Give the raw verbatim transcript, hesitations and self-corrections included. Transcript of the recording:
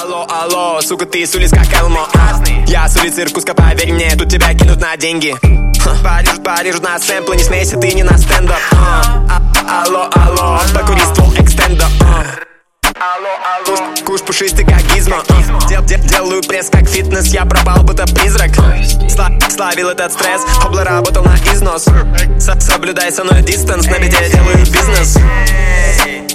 Алло, алло, сука, ты с улиц как Элмо. Я с улицы Иркутска, поверь мне, тут тебя кинут на деньги. Париж, Париж на сэмплы, не смейся, ты не на стендап. Алло, алло, покури ствол экстендо. Куш, куш пушистый как гизмо. Дел, дел, делаю пресс как фитнес, я пропал будто призрак. Сла, славил этот стресс, хобла работал на износ. Со, соблюдай со мной дистанс, на беде делаю бизнес.